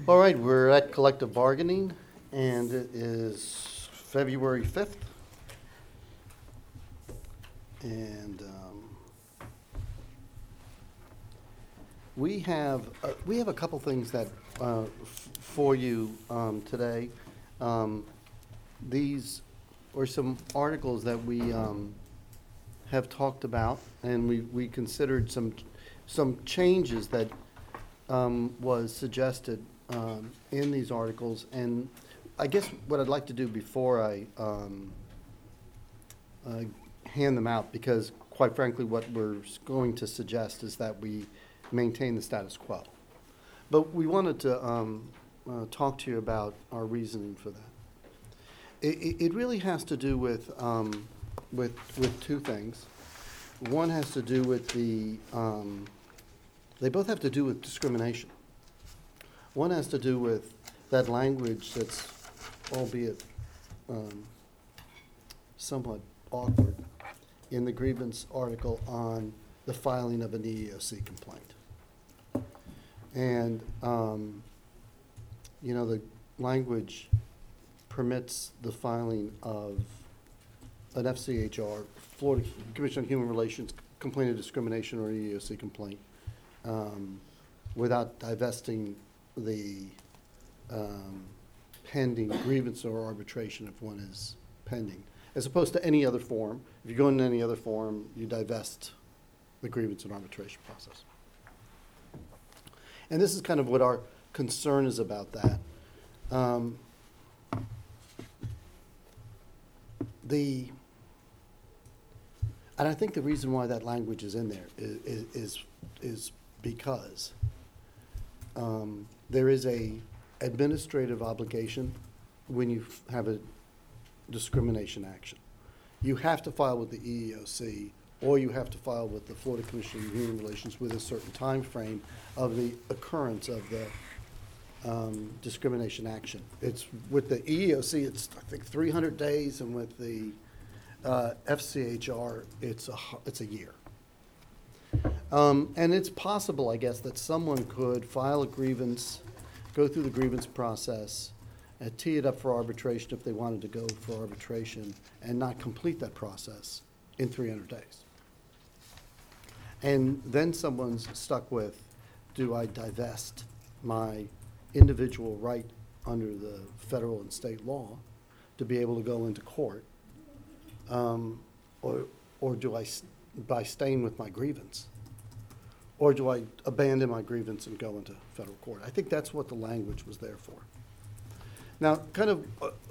All right, we're at collective bargaining, and it is February 5th. And we have a couple things that for you today. These are some articles that we have talked about, and we considered some changes that was suggested in these articles. And I guess what I'd like to do before I hand them out, because quite frankly what we're going to suggest is that we maintain the status quo. But we wanted to talk to you about our reasoning for that. It really has to do with two things. One has to do with they both have to do with discrimination. One has to do with that language that's, albeit somewhat awkward, in the grievance article on the filing of an EEOC complaint. And, the language permits the filing of an FCHR, Florida Commission on Human Relations, complaint of discrimination or EEOC complaint, without divesting the pending grievance or arbitration if one is pending, as opposed to any other form. If you go into any other form, you divest the grievance and arbitration process. And this is kind of what our concern is about that. And I think the reason why that language is in there is because there is a administrative obligation when you have a discrimination action. You have to file with the EEOC, or you have to file with the Florida Commission on Human Relations with a certain time frame of the occurrence of the discrimination action. It's with the EEOC, it's I think 300 days, and with the FCHR, it's a year. And it's possible, I guess, that someone could file a grievance, go through the grievance process, and tee it up for arbitration if they wanted to go for arbitration, and not complete that process in 300 days. And then someone's stuck with, do I divest my individual right under the federal and state law to be able to go into court, or do I, by staying with my grievance, or do I abandon my grievance and go into federal court? I think that's what the language was there for. Now, kind of,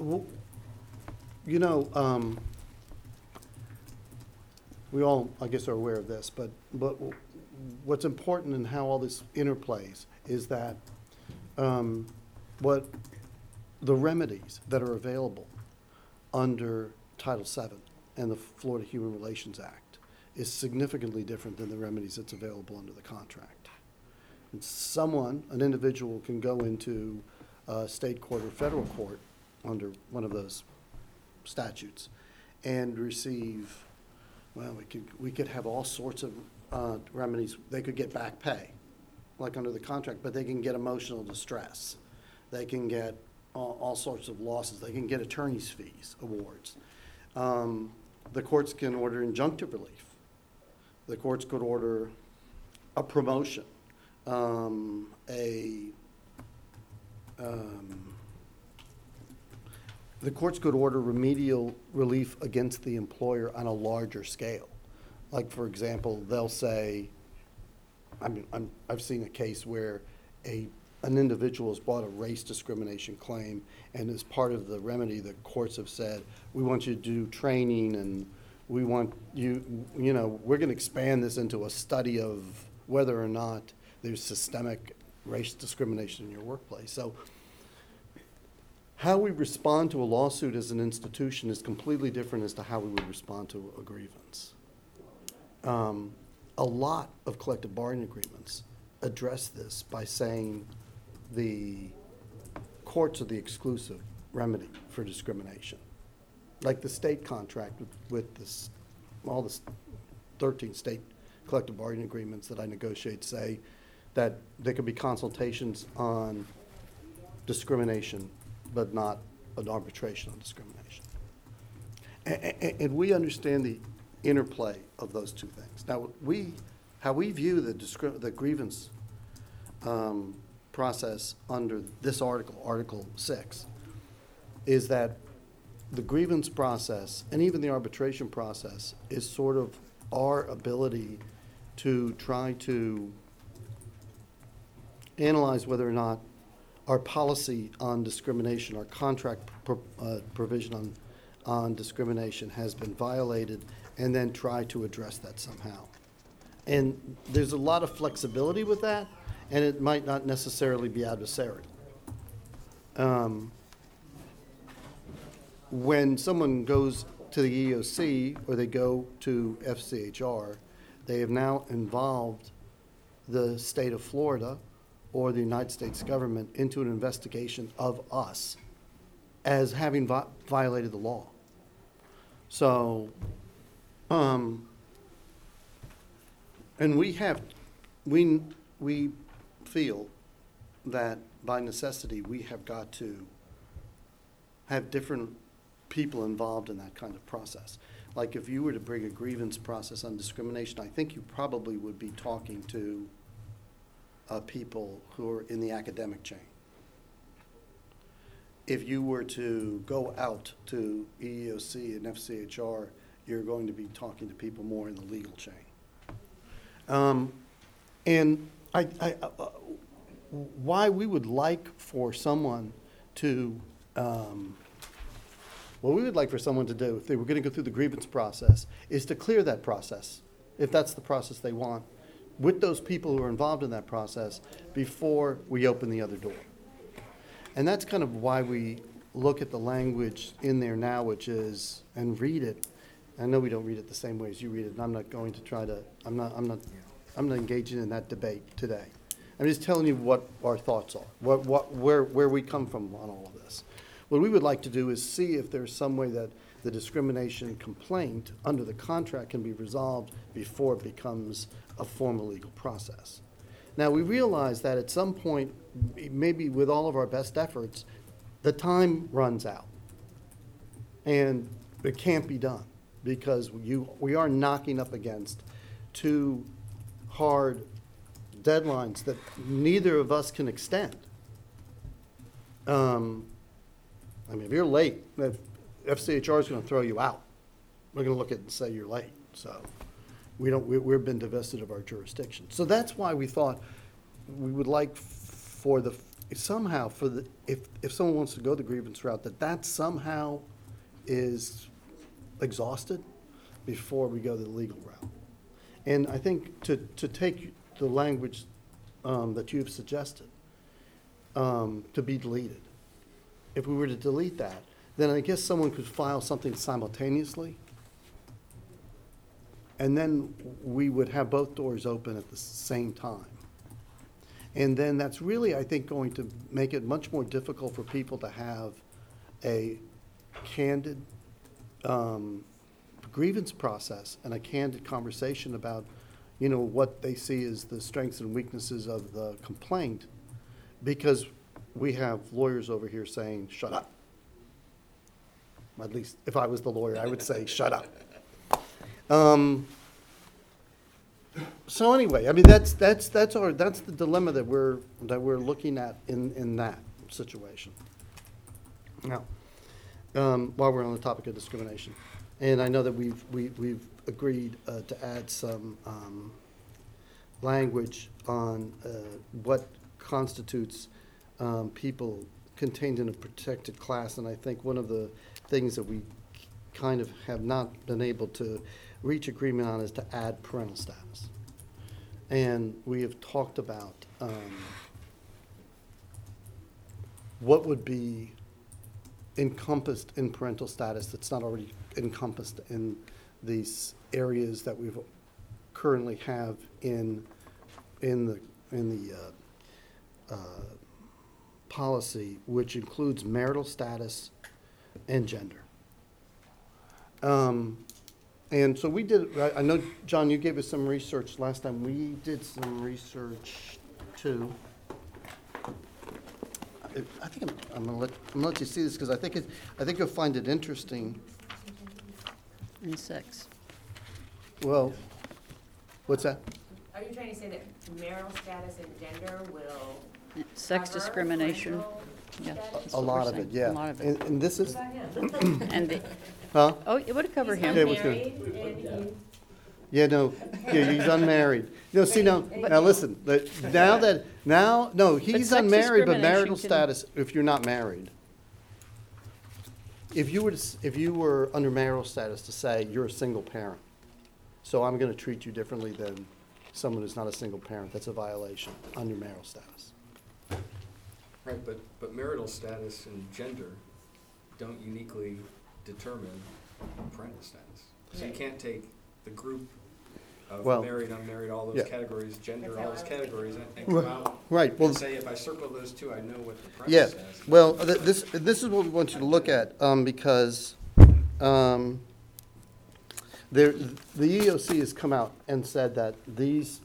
we all, I guess, are aware of this, but what's important in how all this interplays is that what the remedies that are available under Title VII and the Florida Human Relations Act is significantly different than the remedies that's available under the contract. And an individual can go into state court or federal court under one of those statutes and receive, well, we could have all sorts of remedies. They could get back pay, like under the contract, but they can get emotional distress. They can get all sorts of losses. They can get attorney's fees awards. The courts can order injunctive relief. The courts could order a promotion, the courts could order remedial relief against the employer on a larger scale. Like, for example, they'll say, I've seen a case where an individual has brought a race discrimination claim, and as part of the remedy, the courts have said, we want you to do training, and we want we're going to expand this into a study of whether or not there's systemic race discrimination in your workplace. So how we respond to a lawsuit as an institution is completely different as to how we would respond to a grievance. A lot of collective bargaining agreements address this by saying the courts are the exclusive remedy for discrimination. Like the state contract with all the 13 state collective bargaining agreements that I negotiate say that there could be consultations on discrimination, but not an arbitration on discrimination. And we understand the interplay of those two things. Now, how we view the grievance process under this article, Article 6, is that the grievance process and even the arbitration process is sort of our ability to try to analyze whether or not our policy on discrimination, our contract provision on discrimination has been violated, and then try to address that somehow. And there's a lot of flexibility with that, and it might not necessarily be adversarial. When someone goes to the EEOC or they go to FCHR, they have now involved the state of Florida or the United States government into an investigation of us as having violated the law. So, and we feel that by necessity we have got to have different people involved in that kind of process. Like if you were to bring a grievance process on discrimination, I think you probably would be talking to people who are in the academic chain. If you were to go out to EEOC and FCHR, you're going to be talking to people more in the legal chain. And why we would like for someone to, what we would like for someone to do if they were going to go through the grievance process is to clear that process, if that's the process they want, with those people who are involved in that process before we open the other door. And that's kind of why we look at the language in there now, which is, and read it. I know we don't read it the same way as you read it, and I'm not going to try to, I'm not engaging in that debate today. I'm just telling you what our thoughts are, where we come from on all of this. What we would like to do is see if there's some way that the discrimination complaint under the contract can be resolved before it becomes a formal legal process. Now, we realize that at some point, maybe with all of our best efforts, the time runs out. And it can't be done because we are knocking up against two hard deadlines that neither of us can extend. I mean, if you're late, if FCHR is going to throw you out. We're going to look at it and say you're late. So we've been divested of our jurisdiction. So that's why we thought we would like if someone wants to go the grievance route, that somehow is exhausted before we go the legal route. And I think to take the language that you've suggested to be deleted, if we were to delete that, then I guess someone could file something simultaneously, and then we would have both doors open at the same time. And then that's really, I think, going to make it much more difficult for people to have a candid grievance process and a candid conversation about, what they see as the strengths and weaknesses of the complaint, because we have lawyers over here saying, shut up. At least if I was the lawyer, I would say, shut up. So anyway, I mean, that's the dilemma that we're looking at in that situation. Now, while we're on the topic of discrimination, and I know that we've agreed to add some language on what constitutes people contained in a protected class, and I think one of the things that we kind of have not been able to reach agreement on is to add parental status. And we have talked about what would be encompassed in parental status that's not already encompassed in these areas that we currently have in the policy, which includes marital status and gender. And so we did, I know, John, you gave us some research last time. We did some research too. I think I'm gonna let you see this, because I think you'll find it interesting. And sex. Well, what's that? Are you trying to say that marital status and gender will Sex cover discrimination. parental Yeah. status? That's A what lot we're of it, saying. yeah. A lot of it. And this is, What about him? And the, huh? oh, it would cover He's him. Okay, what's good? unmarried and he- Yeah, no, yeah, he's unmarried. No, see, now listen, no, he's sex unmarried, but discrimination marital can- status, if you're not married. If you were under marital status to say you're a single parent, so I'm gonna treat you differently than someone who's not a single parent, that's a violation under marital status. Right, but marital status and gender don't uniquely determine parental status. So you Right. can't take the group of Well, married, unmarried, all those yeah. categories, gender, That's all how those I was thinking. categories, and come out Right, well, and say, if I circle those two, I know what the parental yeah, status is. well, this is what we want you to look at, because, the EEOC has come out and said that these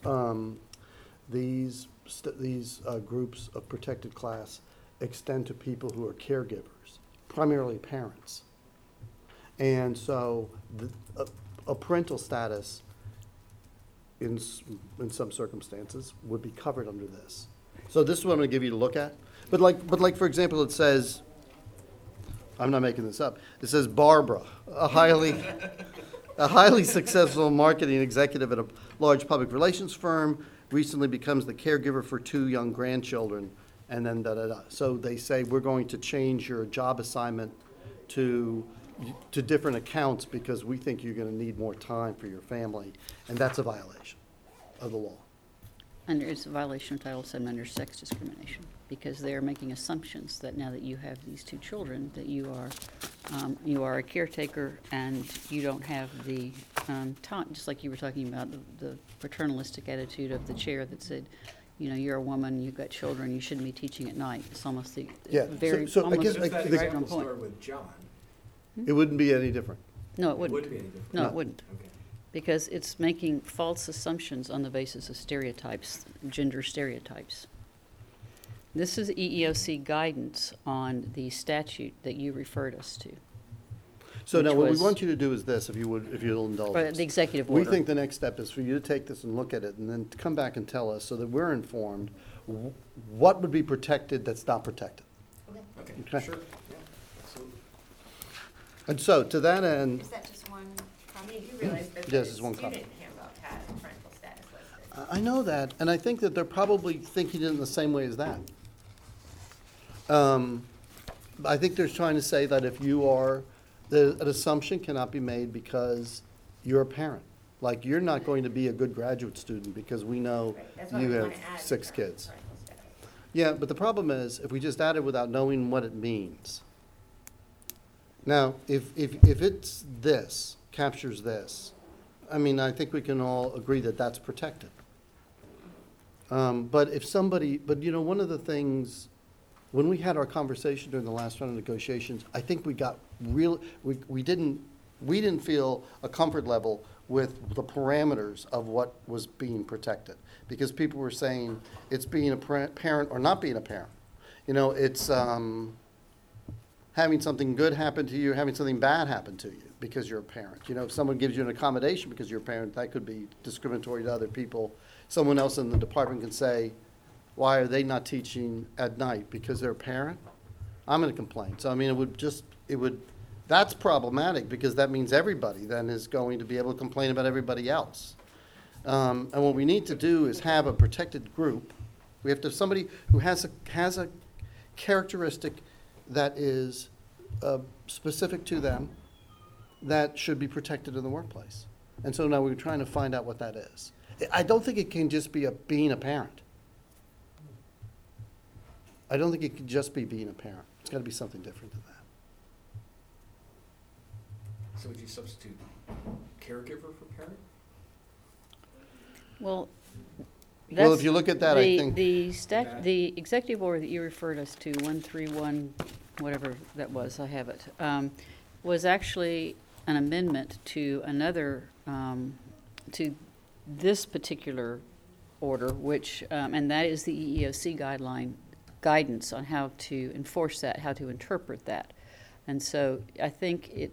groups of protected class extend to people who are caregivers, primarily parents. And so a parental status in some circumstances would be covered under this. So this is what I'm going to give you to look at. But like for example, it says, I'm not making this up, it says Barbara, a highly successful marketing executive at a large public relations firm, recently becomes the caregiver for 2 young grandchildren, and then da-da-da. So they say, we're going to change your job assignment to different accounts because we think you're going to need more time for your family, and that's a violation of the law. Under, it's a violation of Title VII under sex discrimination, because they're making assumptions that now that you have these 2 children, that you are a caretaker and you don't have the time, just like you were talking about, the paternalistic attitude of the chair that said, you know, you're a woman, you've got children, you shouldn't be teaching at night. It's almost the, Yeah, very, so I almost guess, If that right on example point. started with John, It wouldn't be any different. No, it it wouldn't. would be any different. No, No. it wouldn't. Okay. Because it's making false assumptions on the basis of stereotypes, gender stereotypes. This is EEOC guidance on the statute that you referred us to, So now Which what we was- want you to do is this, if you'll indulge or us. the executive We order. think the next step is for you to take this and look at it, and then to come back and tell us, so that we're informed, what would be protected that's not protected. Okay, Okay. sure, yeah, absolutely. And so, to that end, Is that just one copy? You realize that Yes, the it's one copy. student handbook has parental status listed. I know that, and I think that they're probably thinking it in the same way as that. I think they're trying to say that if you are, an assumption cannot be made because you're a parent. Like, you're not going to be a good graduate student because we know Right, that's why you we have wanna add 6 the kids. parental status. Yeah, but the problem is, if we just add it without knowing what it means. Now, if it's this, captures this, I mean, I think we can all agree that that's protected. But if somebody, but you know, one of the things, when we had our conversation during the last round of negotiations, I think we got we didn't feel a comfort level with the parameters of what was being protected. Because people were saying it's being a parent or not being a parent. You know, it's having something good happen to you, having something bad happen to you because you're a parent. You know, if someone gives you an accommodation because you're a parent, that could be discriminatory to other people. Someone else in the department can say, why are they not teaching at night? Because they're a parent? I'm going to complain. So, I mean, that's problematic because that means everybody then is going to be able to complain about everybody else. And what we need to do is have a protected group. We have to have somebody who has a characteristic that is specific to them that should be protected in the workplace. And so now we're trying to find out what that is. I don't think it can just be being a parent. I don't think it can just be being a parent. It's got to be something different than that. So would you substitute caregiver for parent? Well, Well, that's if you look at that, I the- think, The executive order that you referred us to, 131, whatever that was, I have it, was actually an amendment to another, to this particular order, which, and that is the EEOC guideline guidance on how to enforce that, how to interpret that. And so I think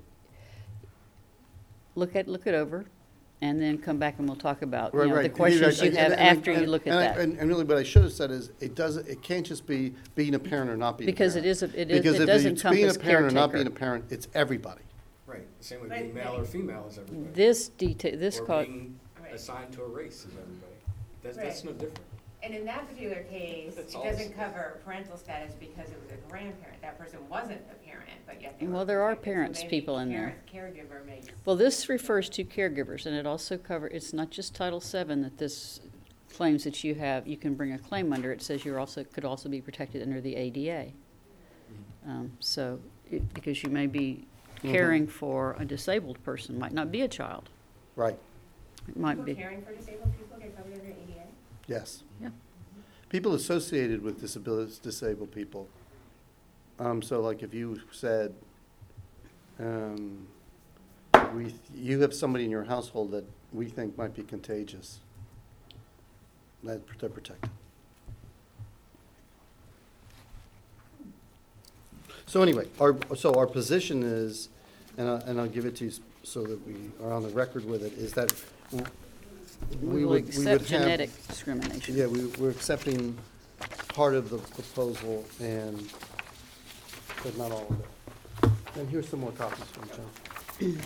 look it over, and then come back and we'll talk about, you know, the questions you have after you look at that. And really what I should have said is, it can't just be being a parent or not being a parent. Because it does Because if it's being encompass a parent or not being a caretaker. parent, it's everybody. Right, the same way being male or female is everybody. This Or called, being Right. assigned to a race is everybody. That's Right. no different. And in that particular case, But it's it all doesn't the- cover parental status because it was a grandparent. That person wasn't a parent, but yet they were Well, there are protected. So parents, maybe people in there. Caregiver may. well, this refers to caregivers, and it also it's not just Title VII that this claims that you can bring a claim under. It says could also be protected under the ADA. Because you may be caring for a disabled person, might not be a child. Right, It might People be. caring for disabled people get covered under ADA? yes. Yeah. People associated with disabled people. So like if you said, you have somebody in your household that we think might be contagious, they're protected. So anyway, our position is, and I'll give it to you so that we are on the record with it, is that We will accept genetic discrimination. Yeah, we're accepting part of the proposal but not all of it. And here's some more copies from John.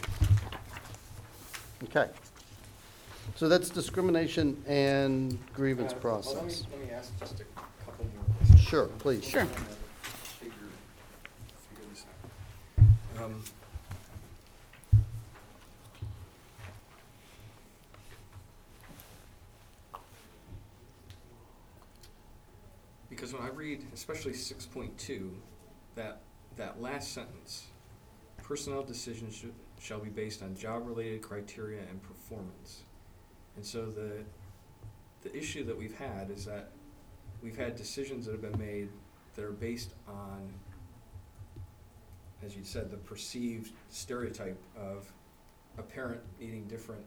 Okay. So that's discrimination and grievance Well, let process. me ask just a couple more questions. Sure, please. Sure. Figure this out. Because when I read, especially 6.2, that last sentence, personnel decisions shall be based on job-related criteria and performance. And so the issue that we've had is that we've had decisions that have been made that are based on, as you said, the perceived stereotype of a parent needing different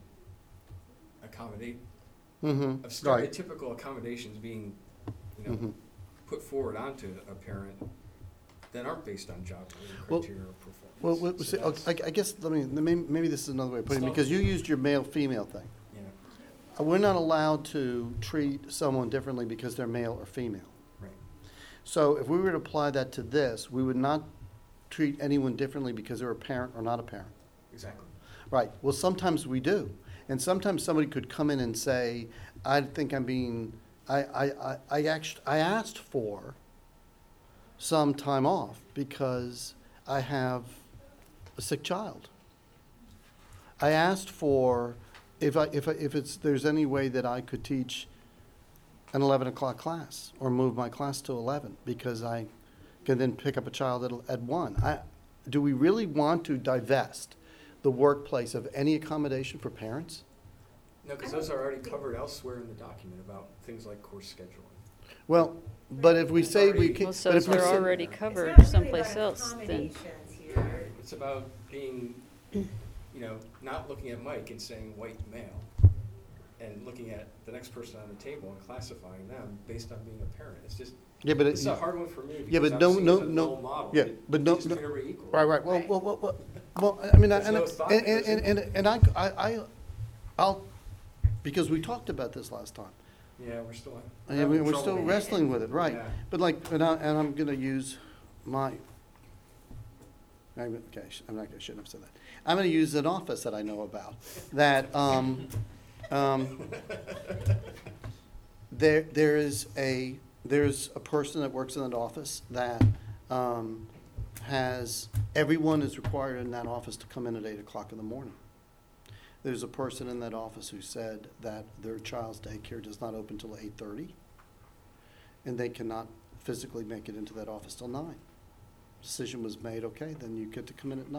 Mm-hmm, of right. stereotypical accommodations being, Mhm. put forward onto a parent that aren't based on job-related Well- criteria or performance. Well, So see, that's- I guess, maybe this is another way of putting it, Stop. because you used your male-female thing. Yeah, We're not allowed to treat someone differently because they're male or female. right. So if we were to apply that to this, we would not treat anyone differently because they're a parent or not a parent. Exactly. Right, well, sometimes we do. And sometimes somebody could come in and say, I think I asked for some time off because I have a sick child. I asked for, there's any way that I could teach an 11 o'clock class or move my class to 11 because I can then pick up a child at 1. Do we really want to divest the workplace of any accommodation for parents? No, because those are already covered elsewhere in the document about things like course scheduling. Well, but if we say we Well, can, Well, so but if if we they're say, already It's covered not really someplace about else, then. accommodations here. It's about being, not looking at Mike and saying white male, and looking at the next person on the table and classifying them based on being a parent. It's just, yeah, but it's a it, hard one for me yeah, because but I'm no, seeing no, it as a no, role model. yeah, It- but no, just no, treat everybody equal. right, well, Right. I mean, There's and, no thought that goes into I'll, because we talked about this last time. Yeah, we're still. And having we're trouble still with it. wrestling with it, right? Yeah. But like, and I'm gonna use okay, I shouldn't have said that. I'm gonna use an office that I know about, that, there's a person that works in that office that, everyone is required in that office to come in at 8 o'clock in the morning. There's a person in that office who said that their child's daycare does not open till 8:30, and they cannot physically make it into that office till 9. Decision was made, okay, then you get to come in at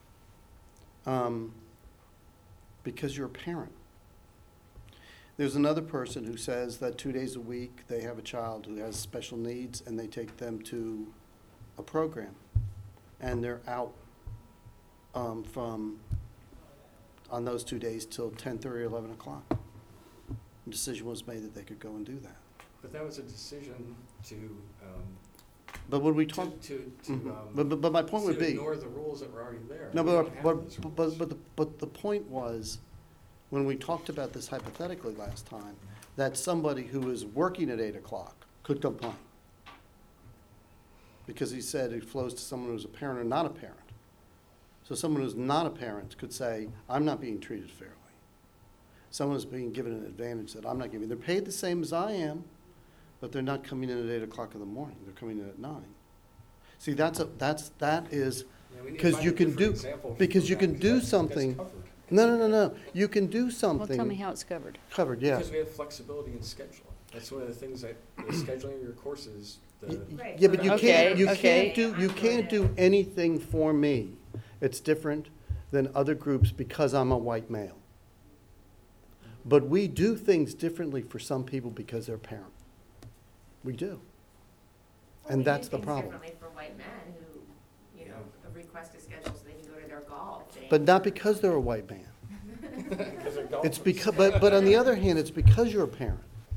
9. Because you're a parent. There's another person who says that 2 days a week, they have a child who has special needs, and they take them to a program, and they're out on those 2 days till 10:30 or 11 o'clock. The decision was made that they could go and do that. But that was a decision to, But when we talk, but my point would to be, ignore the rules that were already there. no, We don't have those rules. but the point was, when we talked about this hypothetically last time, that somebody who is working at 8 o'clock could complain. Because he said it flows to someone who's a parent or not a parent. So someone who's not a parent could say, I'm not being treated fairly. Someone is being given an advantage that I'm not giving. They're paid the same as I am, but they're not coming in at 8 o'clock in the morning. They're coming in at 9. See, that is, Yeah, we need to because find you a can different do, example because from you that, can do that's something. covered. No. You can do Well, something. tell me how it's covered. Covered, yeah. Because we have flexibility in scheduling. That's one of the things that, the scheduling of your courses, the, Right. Yeah, but you Okay, can't, okay. you can't do anything for me. It's different than other groups because I'm a white male. But we do things differently for some people because they're parent. We do. Well, And we do that's the things problem. differently for white men who, you know, request a schedule so they can go to their golf. But not because they're a white man. because they're It's golfers. because, but on the other hand, it's because you're a parent.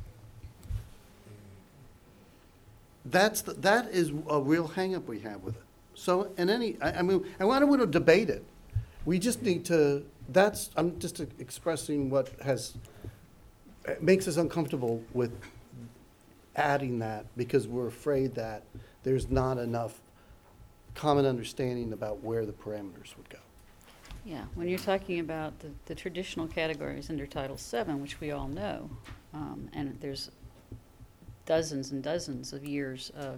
That is a real hangup we have with it. So, I mean, I don't want to debate it. We just need to, I'm just expressing what it makes us uncomfortable with adding that because we're afraid that there's not enough common understanding about where the parameters would go. Yeah, when you're talking about the traditional categories under Title VII, which we all know, and there's dozens and dozens of years of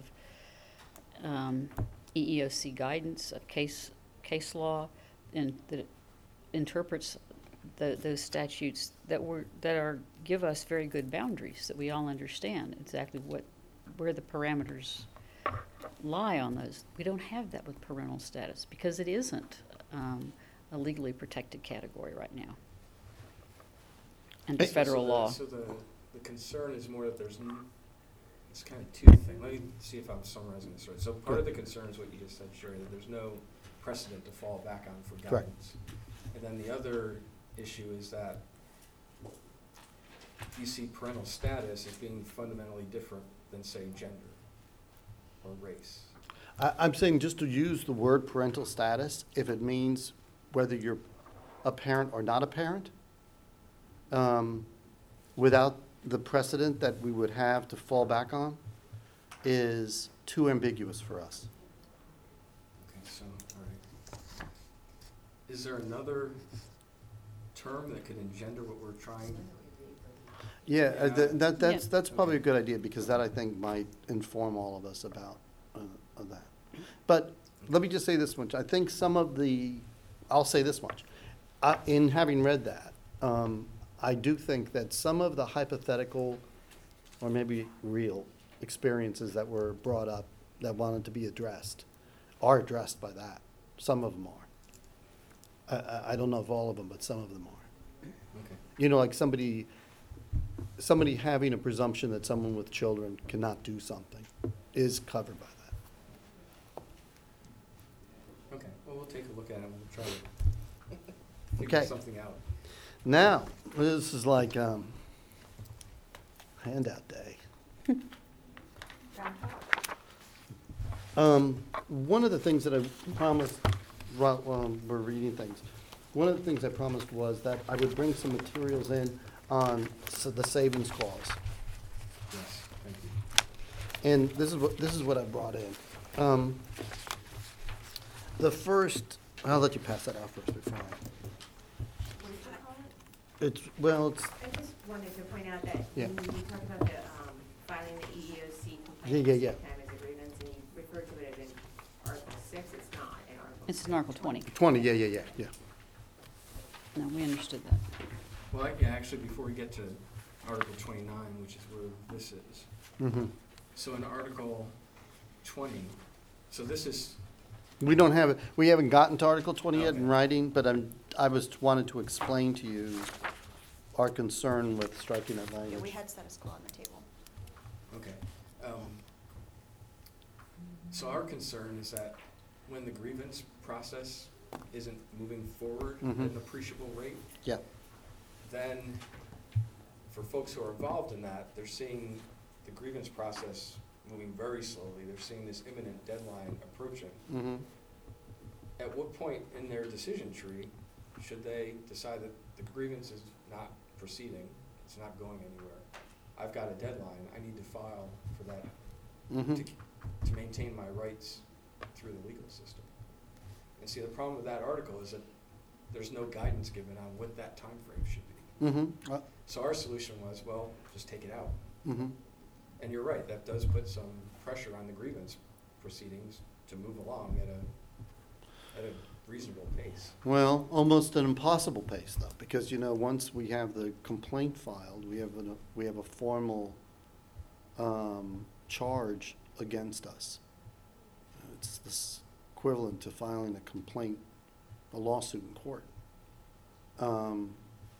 EEOC guidance, of case law, and that interprets those statutes that give us very good boundaries that we all understand exactly where the parameters lie on those. We don't have that with parental status because it isn't a legally protected category right now under federal law. So the concern is more that it's kind of two things. Let me see if I'm summarizing this right. So part of the concern is what you just said, Sherry, that there's no precedent to fall back on for Correct. guidance. And then the other issue is that you see parental status as being fundamentally different than, say, gender or race. I'm saying just to use the word parental status, if it means whether you're a parent or not a parent, without the precedent that we would have to fall back on, is too ambiguous for us. Okay, so, all right. Is there another term that could engender what we're trying? Yeah, Yeah. that's probably a good idea, because that, I think, might inform all of us about that. But let me just say this much. I think I'll say this much. In having read that, I do think that some of the hypothetical, or maybe real, experiences that were brought up that wanted to be addressed are addressed by that. Some of them are. I don't know if all of them, but some of them are. Okay. You know, like somebody having a presumption that someone with children cannot do something is covered by that. Okay, well, we'll take a look at it and we'll try to figure Okay. something out. Now, this is like handout day. One of the things that I promised, while we're reading things, one of the things I promised was that I would bring some materials in on the savings clause. Yes, thank you. And this is what I brought in. The first, I'll let you pass that out first before What did you call it? it's, I just wanted to point out that Yeah. when you talk about the filing the EEOC Yeah, complaint yeah. time as a grievance, and you refer to it as in Article 6, it's not in Article 6. It's in Article 20. 20, yeah. No, we understood that. Well, yeah, actually, before we get to Article 29, which is where this is. Mm-hmm. So in Article 20, so this is, We don't have it, we haven't gotten to Article 20 yet in Okay. writing, but wanted to explain to you our concern with striking that Yeah, we language. had status quo on the table. okay. So our concern is that when the grievance process isn't moving forward at Mhm. an appreciable rate, Yeah, then for folks who are involved in that, they're seeing the grievance process moving very slowly. They're seeing this imminent deadline approaching. Mm-hmm. At what point in their decision tree should they decide that the grievance is not proceeding, it's not going anywhere? I've got a deadline, I need to file for that Mm-hmm. to maintain my rights through the legal system. And see, the problem with that article is that there's no guidance given on what that time frame should be. Mm-hmm. So our solution was, well, just take it out. Mm-hmm. And you're right, that does put some pressure on the grievance proceedings to move along at a reasonable pace. Well, almost an impossible pace, though, because, you know, once we have the complaint filed, we have a formal charge against us. It's this equivalent to filing a complaint, a lawsuit in court. And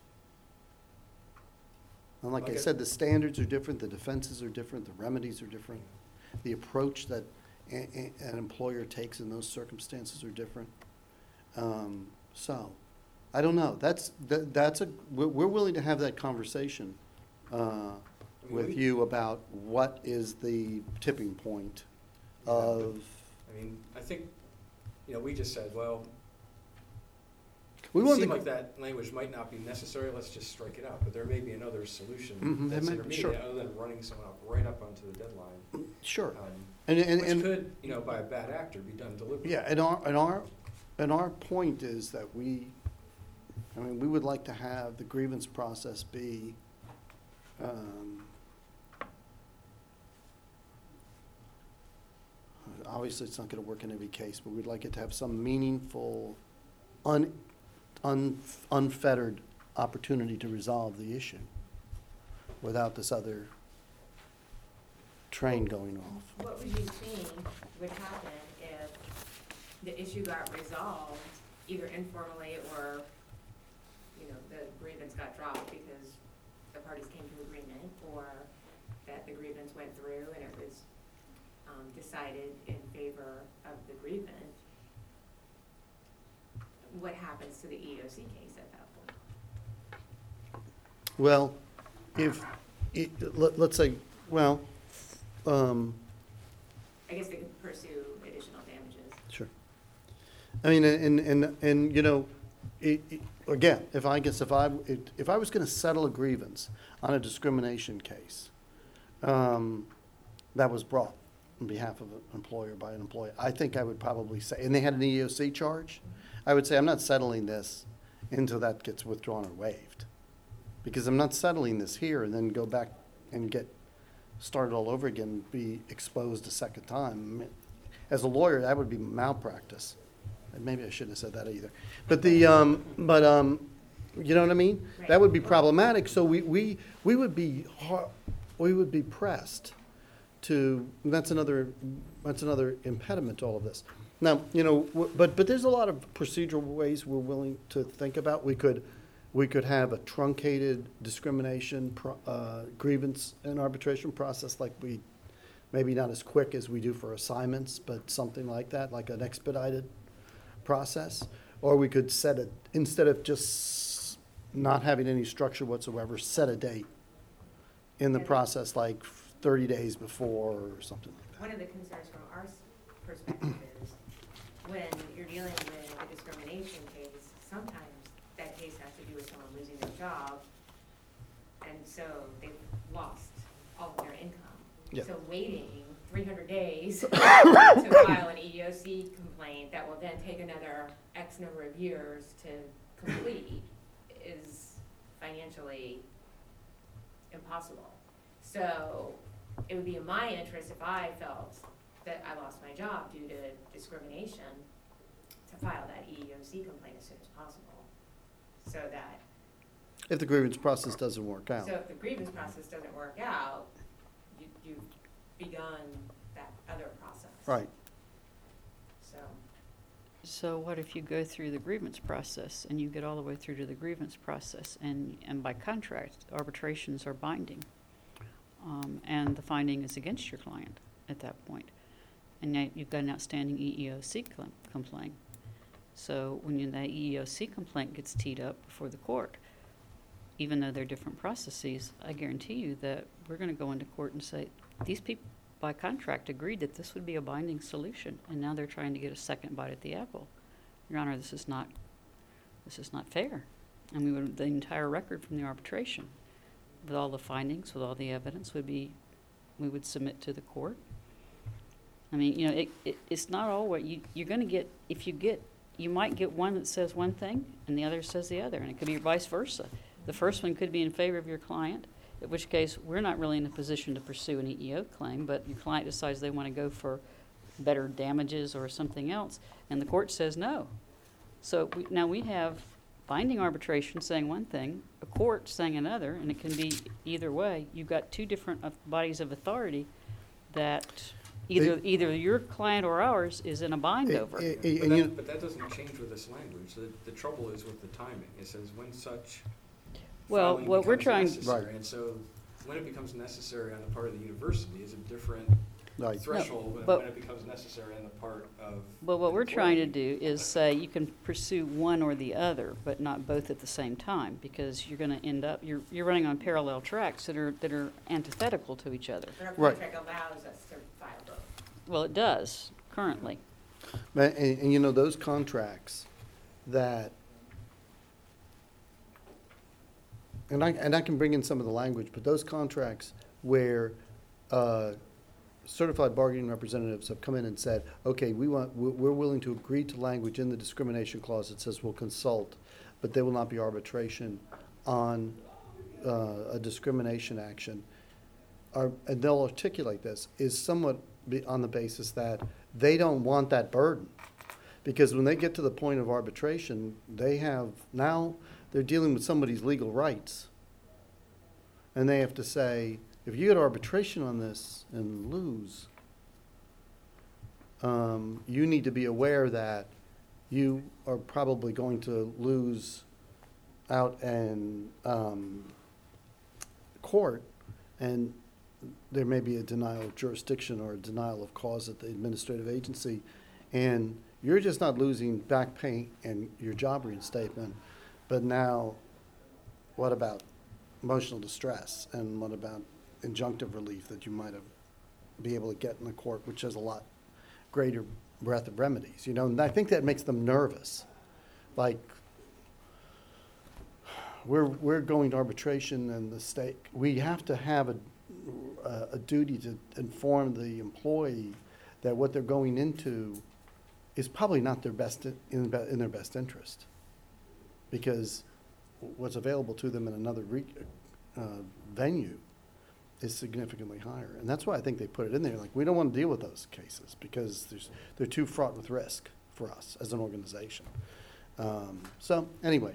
like I said, the standards are different, the defenses are different, the remedies are different. The approach that an employer takes in those circumstances are different. So, I don't know. We're willing to have that conversation with you about what is the tipping point of. I mean, I think, we just said, well, We it want seemed the, like that language might not be necessary, let's just strike it out. But there may be another solution Mhm, that's there may- intermediate, sure. other than running someone up right up onto the deadline. sure, um, and Which could, by a bad actor, be done deliberately. yeah, and our point is that we would like to have the grievance process be, obviously it's not gonna work in every case, but we'd like it to have some meaningful, unfettered opportunity to resolve the issue without this other train going off. What would you think would happen if the issue got resolved, either informally or, the grievance got dropped because the parties came to agreement, or that the grievance went through and it was decided in favor of the grievant? What happens to the EEOC case at that point? Well, let's say, well, I guess they could pursue additional damages. sure. I mean, again, if I was gonna settle a grievance on a discrimination case, that was brought on behalf of an employer by an employee, I think I would probably say, and they had an EEOC charge, I would say, I'm not settling this until that gets withdrawn or waived. Because I'm not settling this here and then go back and get started all over again, and be exposed a second time. As a lawyer, that would be malpractice. And maybe I shouldn't have said that either. But you know what I mean? That would be problematic, so we would be pressed to, that's another impediment to all of this. Now, but there's a lot of procedural ways we're willing to think about. We could have a truncated discrimination grievance and arbitration process, like maybe not as quick as we do for assignments, but something like that, like an expedited process. Or we could instead of just not having any structure whatsoever, set a date in the process, like 30 days before or something like that. One of the concerns from our perspective is when you're dealing with a discrimination case, sometimes that case has to do with someone losing their job, and so they've lost all of their income. Yeah. So waiting 300 days to file an EEOC complaint that will then take another X number of years to complete is financially impossible. So it would be in my interest if I felt that I lost my job due to discrimination to file that EEOC complaint as soon as possible. So that, If the grievance process doesn't work out. so if the grievance process doesn't work out, you've begun that other process. Right. So what if you go through the grievance process and you get all the way through to the grievance process, and by contract, arbitrations are binding, and the finding is against your client at that point, and now you've got an outstanding EEOC complaint. So when that EEOC complaint gets teed up before the court, even though they're different processes, I guarantee you that we're gonna go into court and say, these people by contract agreed that this would be a binding solution, and now they're trying to get a second bite at the apple. Your Honor, this is not fair. And we would, the entire record from the arbitration, with all the findings, with all the evidence, we would submit to the court. I mean, you know, it's not all what you're gonna get, you might get one that says one thing and the other says the other, and it could be vice versa. The first one could be in favor of your client, in which case we're not really in a position to pursue an EEO claim, but your client decides they want to go for better damages or something else, and the court says no. So now we have binding arbitration saying one thing, a court saying another, and it can be either way. You've got two different bodies of authority that either your client or ours is in a bind over. But that doesn't change with this language. The trouble is with the timing. It says when such Well, filing what we're becomes trying, necessary. Right. And so when it becomes necessary on the part of the university is a different Right. threshold than but- when it becomes necessary on the part of well, what the we're trying to employee. do is say you can pursue one or the other, but not both at the same time, because you're going to end up, you're running on parallel tracks that are antithetical to each other. But our Right. contract allows us to file both. Well, it does currently. And you know, those contracts that, and I can bring in some of the language, but those contracts where certified bargaining representatives have come in and said, okay, we're willing to agree to language in the discrimination clause that says we'll consult, but there will not be arbitration on a discrimination action, and they'll articulate this, is somewhat on the basis that they don't want that burden. Because when they get to the point of arbitration, they're dealing with somebody's legal rights. And they have to say, if you get arbitration on this and lose, you need to be aware that you are probably going to lose out in court, and there may be a denial of jurisdiction or a denial of cause at the administrative agency, and you're just not losing back pay and your job reinstatement, but now what about emotional distress, and what about injunctive relief that you might have be able to get in the court, which has a lot greater breadth of remedies, you know? And I think that makes them nervous. Like, we're going to arbitration, and the state, we have to have a duty to inform the employee that what they're going into is probably not their best in their best interest, because what's available to them in another venue is significantly higher, and that's why I think they put it in there. Like, we don't want to deal with those cases because they're too fraught with risk for us as an organization. So anyway.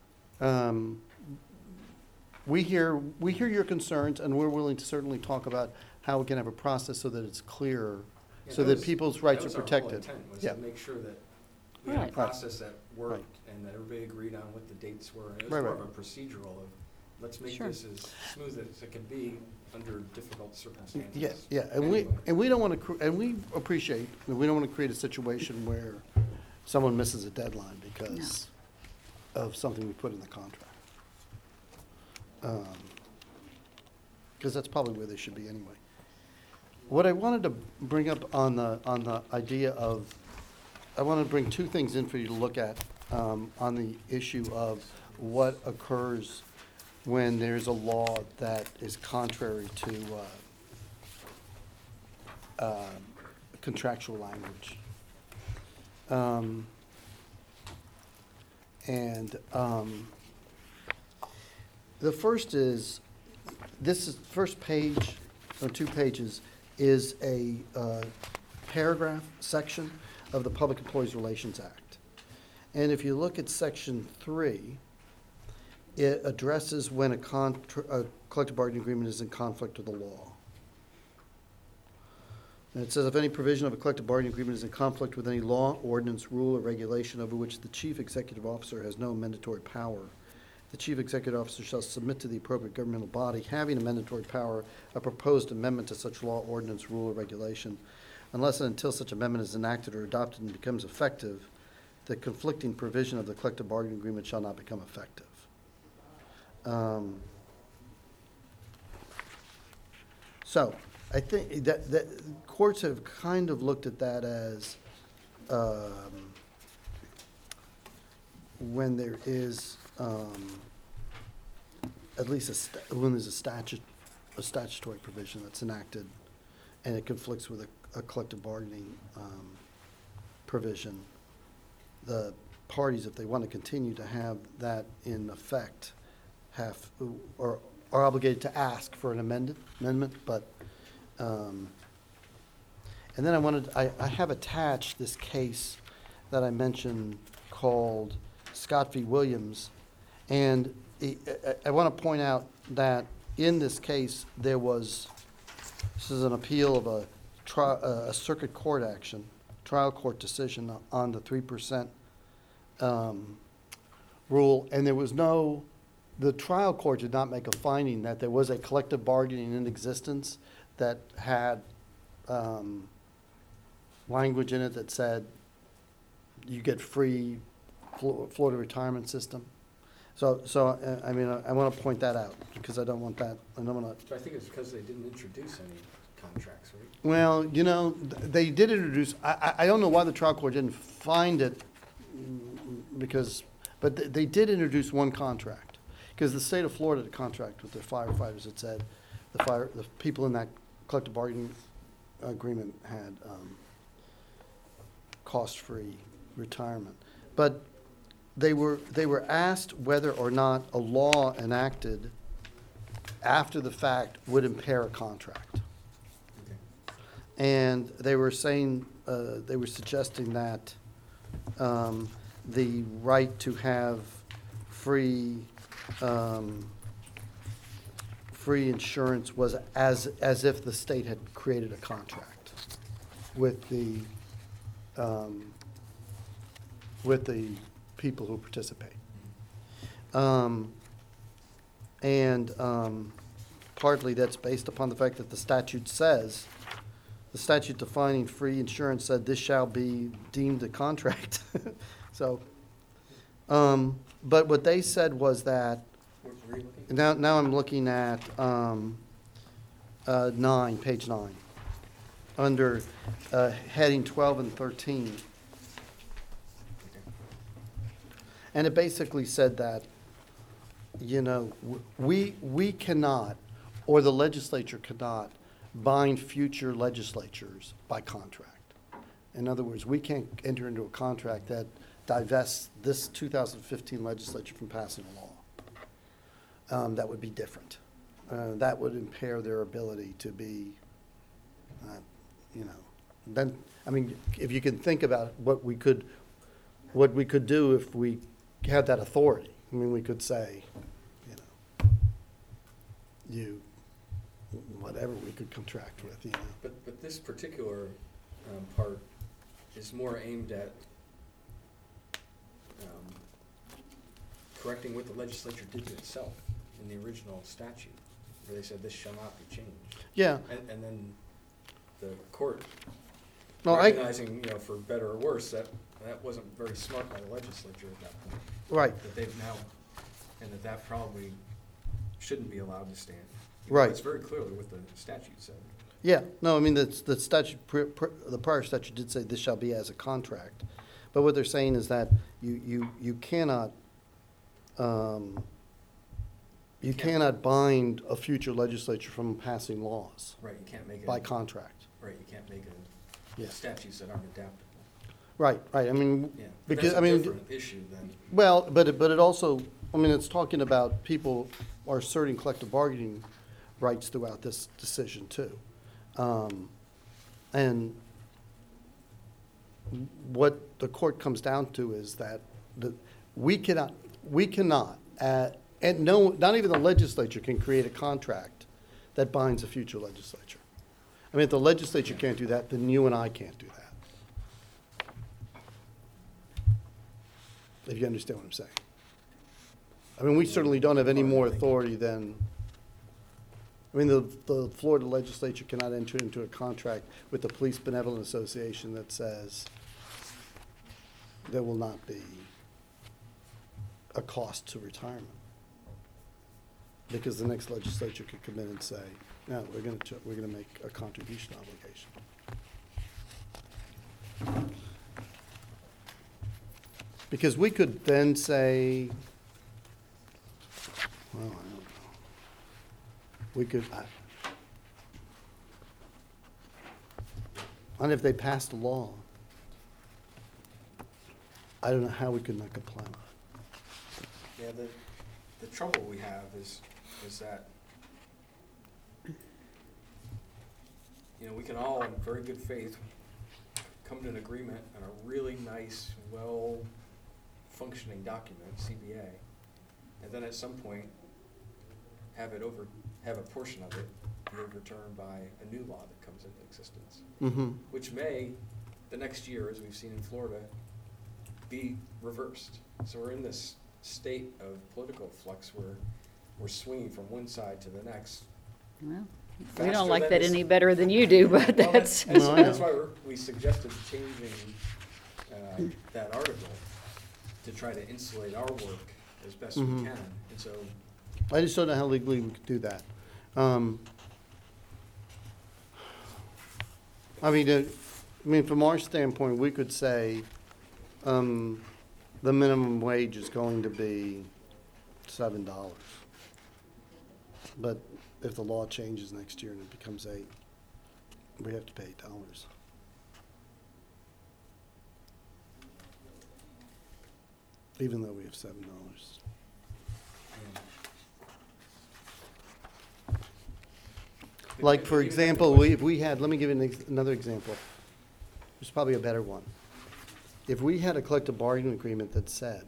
We hear your concerns, and we're willing to certainly talk about how we can have a process so that it's clearer, Yeah, so that people's rights are That was our protected. whole intent, was Yeah. to make sure that we had Right. a process that worked Right. and that everybody agreed on what the dates were. It was Right, more right. of a procedural of, let's make Sure. this as smooth as it can be under difficult circumstances. Yeah, and Anyway. we don't want to, and we appreciate that we don't want to create a situation where someone misses a deadline because of something we put in the contract. Because that's probably where they should be anyway. What I wanted to bring up on the idea of, I want to bring two things in for you to look at on the issue of what occurs when there's a law that is contrary to contractual language. The first is, first page, or 2 pages, is a paragraph section of the Public Employees Relations Act. And if you look at section 3, it addresses when a collective bargaining agreement is in conflict with the law. And it says, if any provision of a collective bargaining agreement is in conflict with any law, ordinance, rule, or regulation over which the chief executive officer has no mandatory power, the chief executive officer shall submit to the appropriate governmental body having a mandatory power a proposed amendment to such law, ordinance, rule, or regulation. Unless and until such amendment is enacted or adopted and becomes effective, the conflicting provision of the collective bargaining agreement shall not become effective. So I think that courts have kind of looked at that as when there is at least when there's a statutory provision that's enacted and it conflicts with a collective bargaining provision, the parties, if they want to continue to have that in effect, are obligated to ask for an amendment, but, and then I have attached this case that I mentioned called Scott v. Williams, and I want to point out that in this case, this is an appeal of a circuit court action, trial court decision on the 3% rule, and the trial court did not make a finding that there was a collective bargaining in existence that had language in it that said you get free Florida retirement system. So I mean, I want to point that out because I don't want that. I don't want to. So I think it's because they didn't introduce any contracts, right? Well, they did introduce. I don't know why the trial court didn't find it but they did introduce one contract because the state of Florida had a contract with their firefighters that said the people in that collective bargaining agreement had cost-free retirement, but they were asked whether or not a law enacted after the fact would impair a contract. Okay. And they were saying, they were suggesting that the right to have free insurance was as if the state had created a contract with the people who participate. Partly that's based upon the fact that the statute defining free insurance said this shall be deemed a contract. So, but what they said was that, Where are you looking? now I'm looking at page 9, under heading 12 and 13. Okay. And it basically said that, we cannot, or the legislature cannot, bind future legislatures by contract. In other words, we can't enter into a contract that divests this 2015 legislature from passing a law. That would be different. That would impair their ability to be, then, I mean, if you can think about what we could do if we had that authority. I mean, we could say, whatever we could contract with, But this particular part is more aimed at correcting what the legislature did to itself in the original statute, where they said this shall not be changed. Yeah. And then the court, No, recognizing, for better or worse, that wasn't very smart by the legislature at that point. Right. That they've now, and that probably shouldn't be allowed to stand. Right. It's very clearly what the statute said. Yeah, no, I mean, the statute, the prior statute did say this shall be as a contract. But what they're saying is that you cannot, you cannot bind a future legislature from passing laws Right, you can't make it. by contract. Right, you can't make Yeah. statutes that aren't adaptable. Right, I mean, Yeah, but because, that's I a mean, different issue than, well, but it also, I mean, it's talking about people are asserting collective bargaining rights throughout this decision too. And what the court comes down to is that we cannot, and no, not even the legislature can create a contract that binds a future legislature. I mean, if the legislature can't do that, then you and I can't do that. If you understand what I'm saying. I mean, we certainly don't have any more authority than, I mean, the Florida legislature cannot enter into a contract with the Police Benevolent Association that says there will not be a cost to retirement. Because the next legislature could come in and say, No, we're gonna make a contribution obligation. Because we could then say, well, I don't know. We could, and if they passed a law, I don't know how we could not comply with it. Yeah, the trouble we have is that, you know, we can all, in very good faith, come to an agreement on a really nice, well-functioning document, CBA, and then at some point, have a portion of it be overturned by a new law that comes into existence, Mm-hmm. which may, the next year, as we've seen in Florida, be reversed. So we're in this state of political flux where we're swinging from one side to the next. Well, we faster don't like than that this- any better than you do, but Well, that's, No, I that's know. why we suggested changing that article to try to insulate our work as best we Mhm. can. And so, I just don't know how legally we could do that. I mean, from our standpoint, we could say, the minimum wage is going to be $7. But if the law changes next year and it becomes $8, we have to pay $8. Even though we have $7. Like, for even if the example, question- if we had, let me give you another example. It's probably a better one. If we had a collective bargaining agreement that said,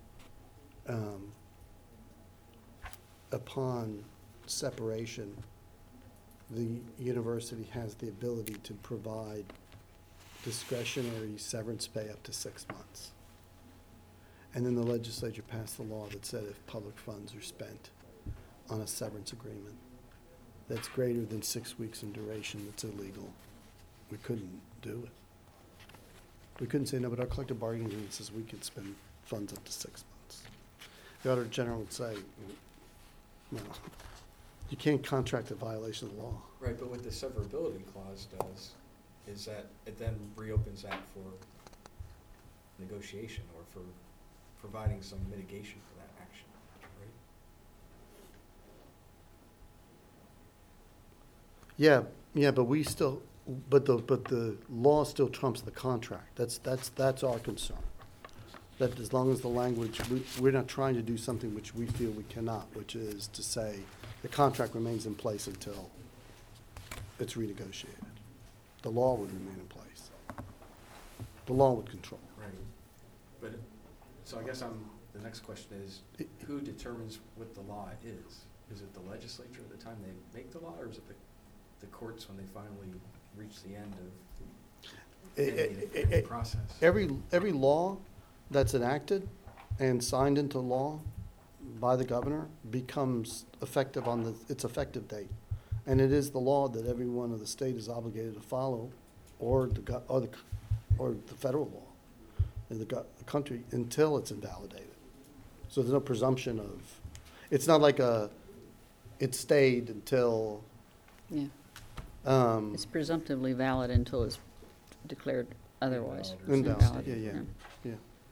upon separation, the university has the ability to provide discretionary severance pay up to 6 months. And then the legislature passed a law that said if public funds are spent on a severance agreement that's greater than 6 weeks in duration, it's illegal. We couldn't do it. We couldn't say, no, but our collective bargaining agreement says we could spend funds up to 6 months. The Auditor General would say, no, you can't contract a violation of the law. Right, but what the severability clause does is that it then reopens that for negotiation or for providing some mitigation for that action, right? Yeah, but we still, but the law still trumps the contract. That's our concern. That as long as the language, we're not trying to do something which we feel we cannot, which is to say the contract remains in place until it's renegotiated. The law would remain in place. The law would control. Right. But, so I guess the next question is, who determines what the law is? Is it the legislature at the time they make the law, or is it the courts when they finally reach the end of the process? Every law that's enacted and signed into law by the governor becomes effective on its effective date. And it is the law that everyone of the state is obligated to follow, or the federal law in the country until it's invalidated. So there's no presumption of, it's not like it stayed until, yeah, um, it's presumptively valid until it's declared otherwise. Invalid. Invalid, Invalid, yeah.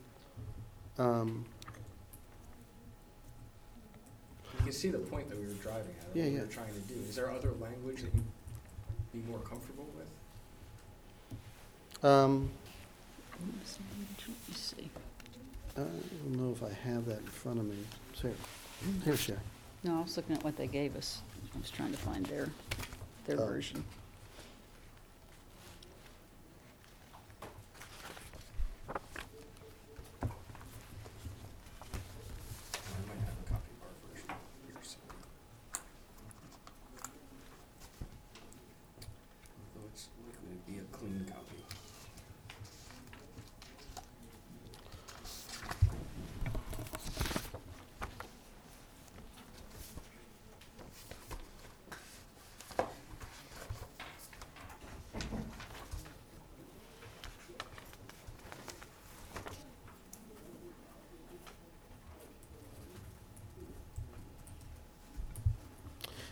You can see the point that we were driving at, Yeah, what we yeah. were trying to do. Is there other language that you'd be more comfortable with? Let me see. I don't know if I have that in front of me. Here, Sharon. No, I was looking at what they gave us. I was trying to find their Oh. version. I might have a copy of our version here somewhere. Although it's likely to be a clean copy.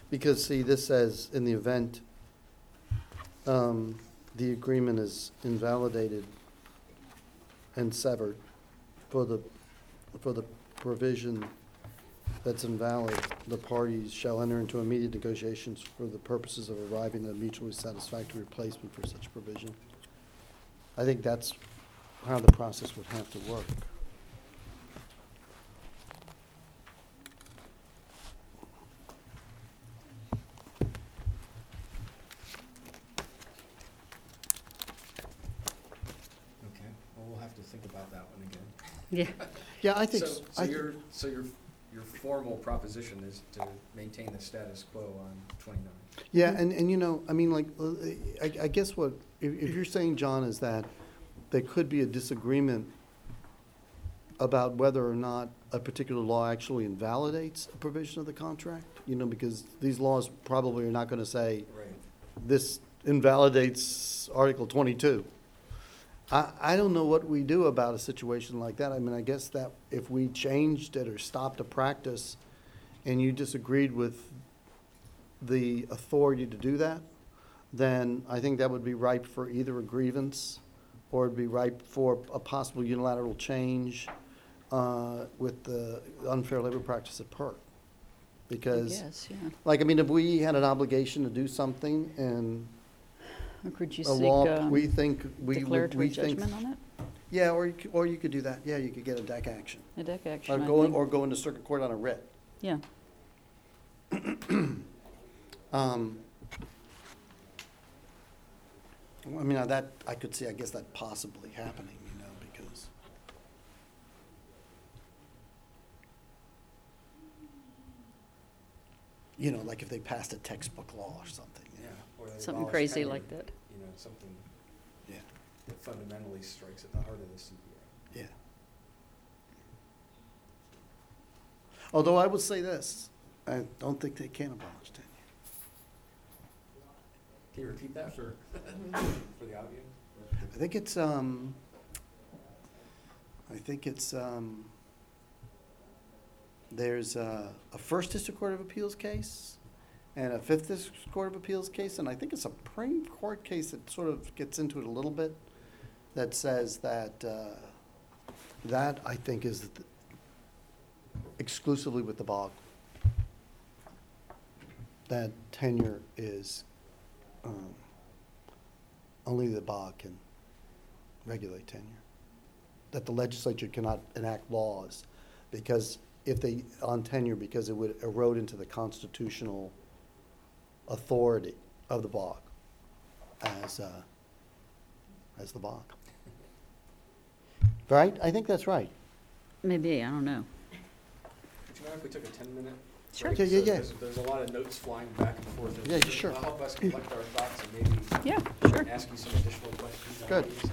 Because, see, this says, in the event the agreement is invalidated and severed for the provision that's invalid, the parties shall enter into immediate negotiations for the purposes of arriving at a mutually satisfactory replacement for such provision. I think that's how the process would have to work. Okay, well, we'll have to think about that one again. Yeah. Yeah, I think, So your formal proposition is to maintain the status quo on 29. yeah, and you know, I mean, like, I guess what, if you're saying, John, is that there could be a disagreement about whether or not a particular law actually invalidates a provision of the contract, you know, because these laws probably are not gonna say, Right. this invalidates Article 22. I don't know what we do about a situation like that. I mean, I guess that if we changed it or stopped a practice and you disagreed with the authority to do that, then I think that would be ripe for either a grievance or it'd be ripe for a possible unilateral change with the unfair labor practice at PERT. Because, Yes, yeah. like, I mean, if we had an obligation to do something and Or could you a law, seek we think, declaratory judgment on it? Yeah, or you could do that. Yeah, you could get a deck action. A deck Or action, I go, think. or go into circuit court on a writ. Yeah. I mean, that, I could see, I guess that possibly happening, you know, because, you know, like if they passed a textbook law or something, Yeah. yeah. Or they Something abolish crazy tenure, like that. You know, something Yeah, that fundamentally strikes at the heart of the CBA. yeah. Although I would say this, I don't think they can abolish tenure. Can you repeat that for the audience? I think it's, there's a First District Court of Appeals case and a Fifth District Court of Appeals case, and I think a Supreme Court case that sort of gets into it a little bit, that says that, that I think is exclusively with the BOG. That tenure is, only the BOG can regulate tenure. That the legislature cannot enact laws because on tenure, because it would erode into the constitutional authority of the BOG as the BOG. Right? I think that's right. Maybe, I don't know. Would you mind if we took a 10-minute Sure. Yeah, yeah, yeah. There's a lot of notes flying back and forth. and Yeah, sure. It'll help us collect our thoughts and maybe Yeah, sure. ask you some additional questions. on Good. these.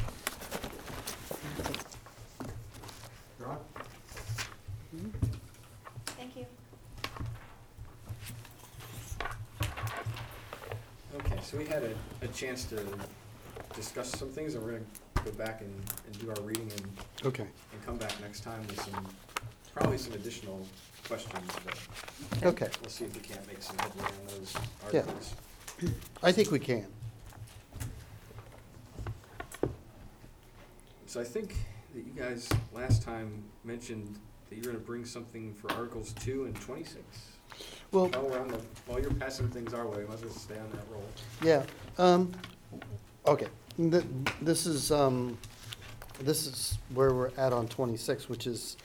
Thank you. Okay, so we had a chance to discuss some things, and we're gonna go back and do our reading and Okay. come back next time with probably some additional questions, but Okay. we'll see if we can't make some headway on those Yeah. articles. I think we can. So I think that you guys last time mentioned that you're gonna bring something for Articles 2 and 26. Well, While you're passing things our way, let's just stay on that roll. yeah, okay, this is where we're at on 26, which is,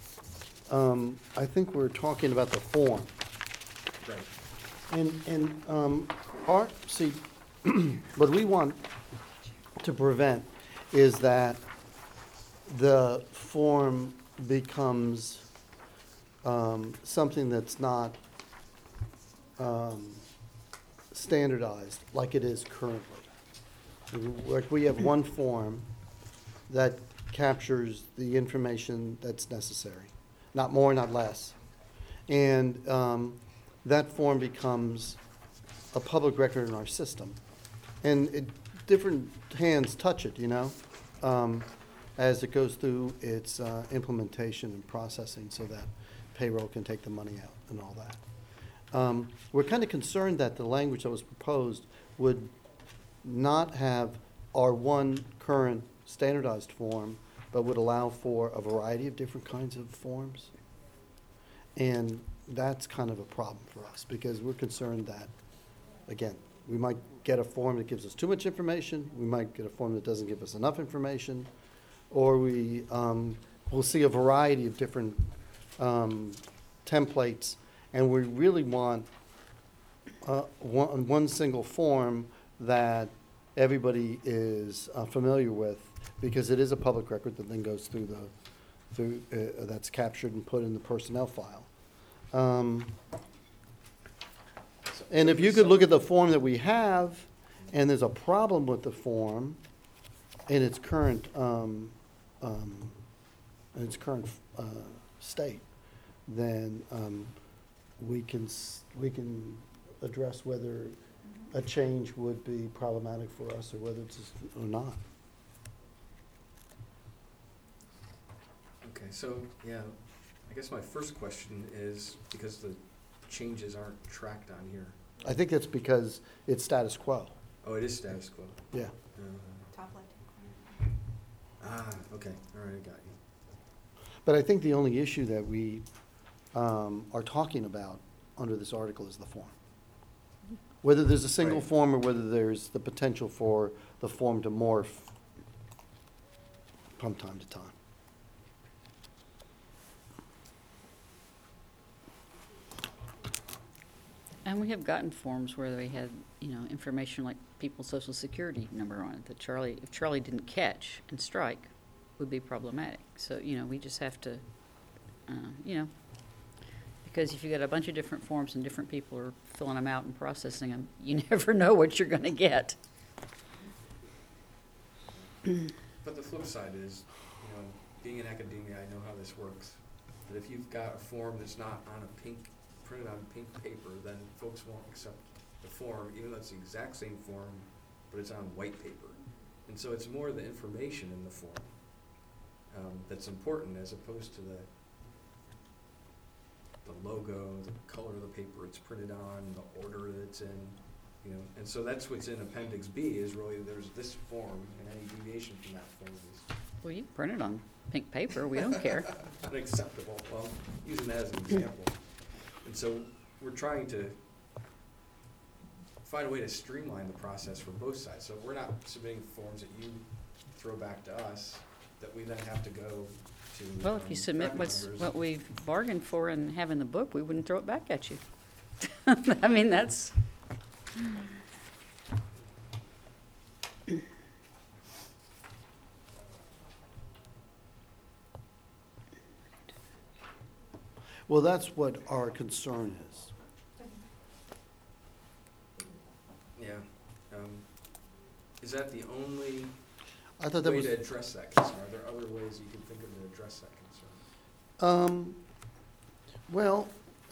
I think we're talking about the form. Right. And see, what we want to prevent is that the form becomes something that's not standardized like it is currently. Like, we have one form that captures the information that's necessary, not more, not less. And that form becomes a public record in our system. And different hands touch it, you know, as it goes through its implementation and processing so that payroll can take the money out and all that. We're kind of concerned that the language that was proposed would not have our one current standardized form, but would allow for a variety of different kinds of forms. And that's kind of a problem for us, because we're concerned that, again, we might get a form that gives us too much information, we might get a form that doesn't give us enough information, or we'll see a variety of different templates, and we really want one single form that everybody is familiar with, because it is a public record that then goes through that's captured and put in the personnel file. And if you could look at the form that we have, and there's a problem with the form in its current state, then we can address whether a change would be problematic for us or whether it's or not. Okay, so, yeah, I guess my first question is, because the changes aren't tracked on here. I think it's because it's status quo. Oh, it is status quo. Yeah. Top left. Okay, all right, I got you. But I think the only issue that we are talking about under this article is the form. Whether there's a single Right. form or whether there's the potential for the form to morph from time to time. And we have gotten forms where they had, information like people's social security number on it that if Charlie didn't catch and strike, would be problematic. So, we just have to, because if you got a bunch of different forms and different people are filling them out and processing them, you never know what you're going to get. But the flip side is, being in academia, I know how this works. That if you've got a form that's not on printed on pink paper, then folks won't accept the form, even though it's the exact same form, but it's on white paper. And so it's more the information in the form that's important, as opposed to the logo, the color of the paper it's printed on, the order that it's in, and so that's what's in Appendix B, is really there's this form, and any deviation from that form is Well, you can print it on pink paper, we don't care. unacceptable. Well, using that as an example. And so we're trying to find a way to streamline the process for both sides. So we're not submitting forms that you throw back to us, that we then have to go to. Well, if you submit faculty members. what we've bargained for and have in the book, we wouldn't throw it back at you. I mean, that's, Well, that's what our concern is. Yeah. Is that the only I thought that way was, to address that concern? Are there other ways you can think of to address that concern? well,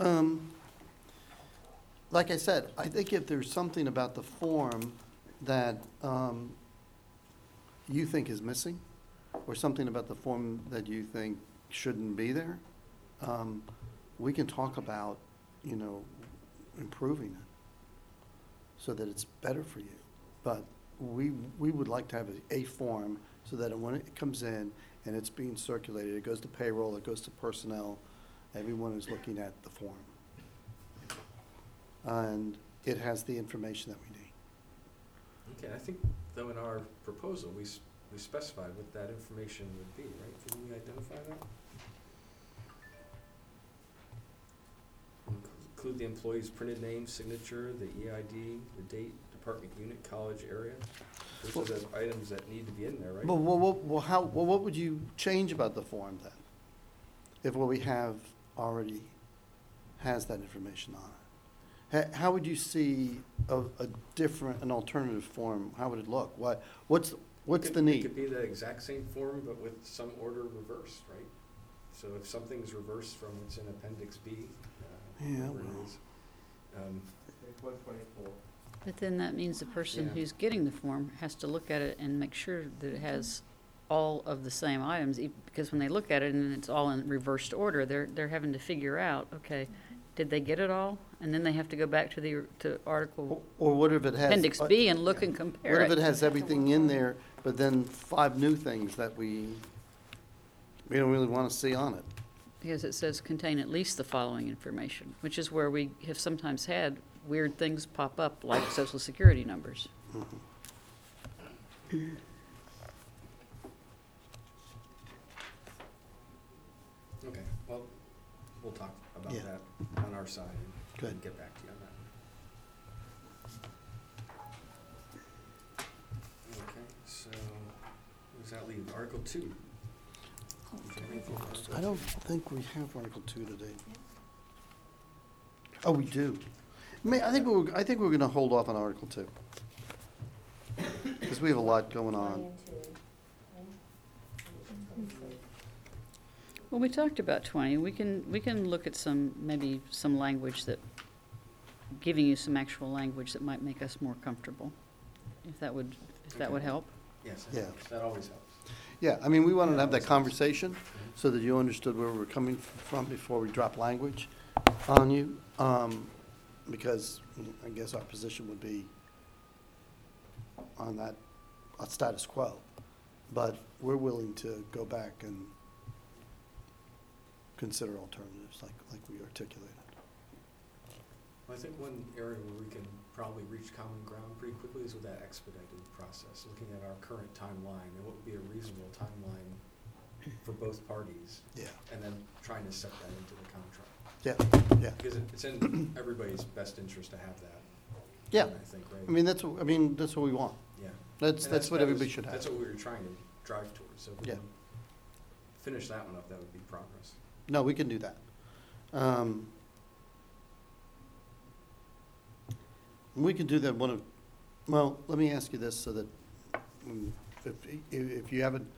like I said, I think if there's something about the form that you think is missing, or something about the form that you think shouldn't be there, we can talk about, improving it so that it's better for you. But we would like to have a form so that when it comes in and it's being circulated, it goes to payroll, it goes to personnel, everyone is looking at the form. And it has the information that we need. Okay, I think, though, in our proposal, we specified what that information would be, right? Didn't we identify that? Include the employee's printed name, signature, the EID, the date, department, unit, college, area. Those are the items that need to be in there, right? What would you change about the form then? If what we have already has that information on it? How would you see an alternative form? How would it look? What's the It need? could be the exact same form, but with some order reversed, right? So if something's reversed from what's in Appendix B, Yeah, whatever it well. is, 124. but then that means the person Yeah. who's getting the form has to look at it and make sure that it has all of the same items, because when they look at it and it's all in reversed order, they're having to figure out, okay, Did they get it all? And then they have to go back to Article Or what if it has? Appendix B and look and compare What if it it? has everything in there, but then 5 new things that we don't really want to see on it? Because it says contain at least the following information, which is where we have sometimes had weird things pop up, like social security numbers. Okay, well, we'll talk about Yeah. that on our side and Good. get back to you on that. Okay, so what does that leave? Article 2. I don't think we have Article 2 today. Oh, we do. I think we're going to hold off on Article 2. Because we have a lot going on. Well, we talked about 20. We can look at maybe some language that, giving you some actual language that might make us more comfortable, if that would help. Yes, Yeah. that always helps. Yeah, I mean, we wanted to have that conversation so that you understood where we were coming from before we drop language on you. Because I guess our position would be on that status quo. But we're willing to go back and consider alternatives like we articulated. Well, I think one area where we can probably reach common ground pretty quickly is with that expedited process, looking at our current timeline and what would be a reasonable timeline for both parties, Yeah, and then trying to set that into the contract. yeah. Because it's in everybody's best interest to have that. Yeah. I think, right? I mean, that's what we want. Yeah. That's And what that everybody was- should have. That's what we were trying to drive towards, so if we Yeah. can finish that one up, that would be progress. No, we can do that. We can do that well, let me ask you this so that if you have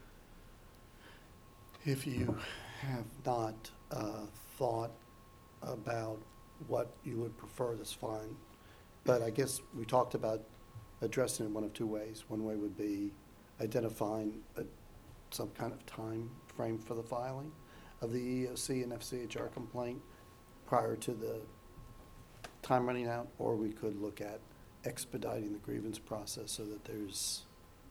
not thought about what you would prefer, that's fine. But I guess we talked about addressing it one of two ways. One way would be identifying some kind of time frame for the filing of the EEOC and FCHR complaint prior to the time running out, or we could look at expediting the grievance process so that there's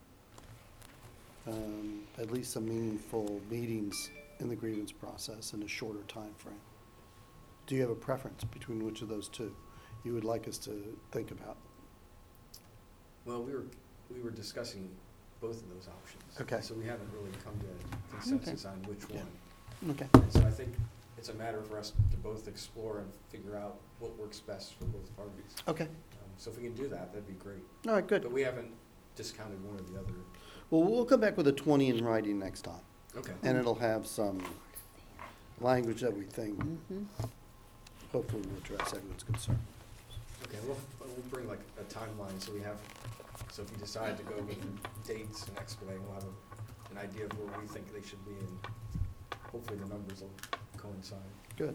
at least some meaningful meetings in the grievance process in a shorter time frame. Do you have a preference between which of those two you would like us to think about? Well, we were discussing both of those options. Okay. So we haven't really come to a consensus on which Yeah. one. Okay. And so I think it's a matter for us to both explore and figure out what works best for both parties. Okay. So if we can do that, that'd be great. All right, good. But we haven't discounted one or the other. Well, we'll come back with a 20 in writing next time, Okay. and it'll have some language that we think Mhm. hopefully will address everyone's concern. Okay, we'll bring like a timeline, so we have, so if you decide to go with dates and expedite, we'll have an idea of where we think they should be, and hopefully the numbers will coincide. Good.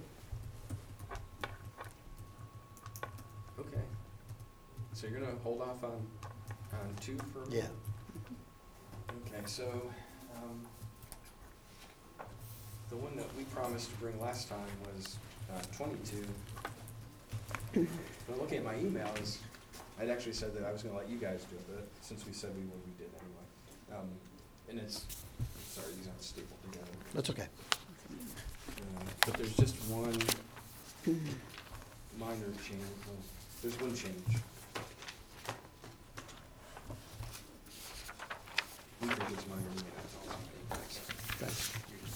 Okay. So you're gonna hold off on 2 for a minute? Yeah. Okay, so, the one that we promised to bring last time was 22. But looking at my emails, I'd actually said that I was gonna let you guys do it, but since we said we would, we did anyway. And it's, sorry, these aren't stapled together. That's okay. But there's just one minor change, well, there's one change. We think it's minor, we may not tell Thanks.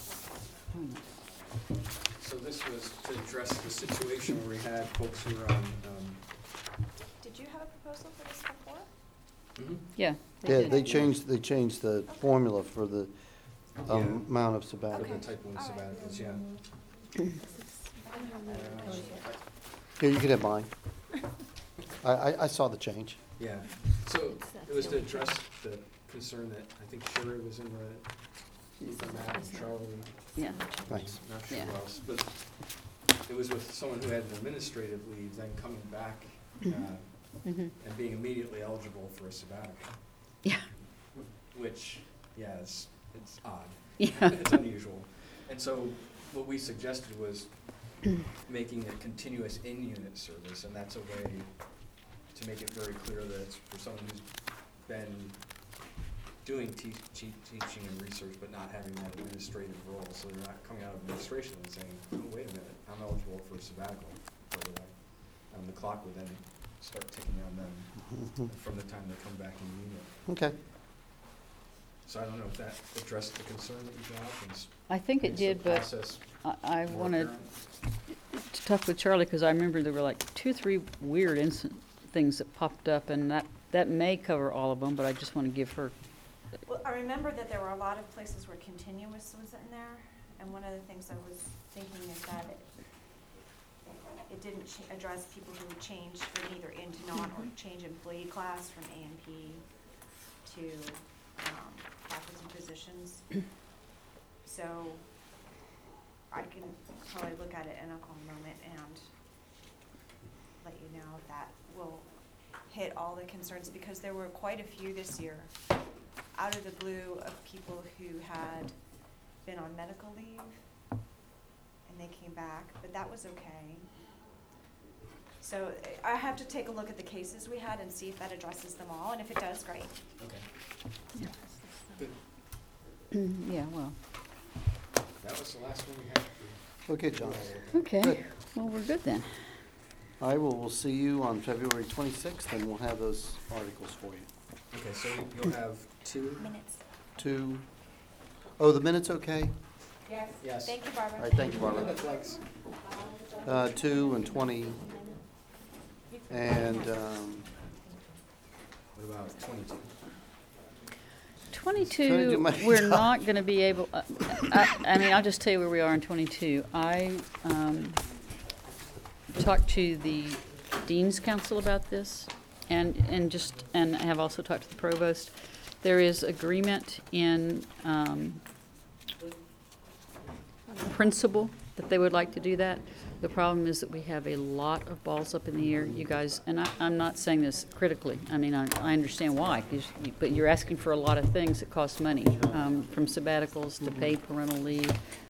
So this was to address the situation where we had folks who were on, Did you have a proposal for this before? Yeah. Yeah, did. they changed the formula for the Yeah. amount of for sabbatical. the type 1 All right. sabbaticals, yeah. Here, you can have mine. I saw the change. Yeah, so it was to address the concern that I think Sherry was in the map, Charlie, Yeah. Thanks. not sure Yeah. who else, but it was with someone who had an administrative leave, then coming back Mhm. and being immediately eligible for a sabbatical, Yeah. which, yeah, it's odd. Yeah. It's unusual. And so what we suggested was making a continuous in-unit service, and that's a way to make it very clear that it's for someone who's been doing teaching and research, but not having that administrative role, so they're not coming out of administration and saying, oh, wait a minute, I'm eligible for a sabbatical, by the way. The clock would then start ticking on them from the time they come back in unit. Okay. So I don't know if that addressed the concern that you got. I think it makes the did, but process I more wanted apparent. to talk with Charlie, because I remember there were like 2 or 3 weird things that popped up, and that may cover all of them, but I just want to give her, Well, I remember that there were a lot of places where continuous was in there, and one of the things I was thinking is that it didn't address people who would change from either into non or change employee class from A&P to faculty positions. So I can probably look at it in a calm moment and let you know if that will hit all the concerns, because there were quite a few this year out of the blue of people who had been on medical leave and they came back, but that was okay. So I have to take a look at the cases we had and see if that addresses them all, and if it does, great. Okay. Good. yeah, well, That was the last one we had. Okay, John. okay, Good. well, we're good then. All right, well, we'll see you on February 26th, and we'll have those articles for you. Okay, so you'll have 2. Minutes. Oh, the minutes okay? Yes. Yes. Thank you, Barbara. All right, thank you, Barbara. Thanks. 2 and 20, and, What about 22? 22, might be we're tough. not going to be able, I mean, I'll just tell you where we are in 22. I talked to the Dean's Council about this, and I have also talked to the provost. There is agreement in principle that they would like to do that. The problem is that we have a lot of balls up in the air, you guys, and I'm not saying this critically. I mean, I understand why, but you're asking for a lot of things that cost money, from sabbaticals to paid parental leave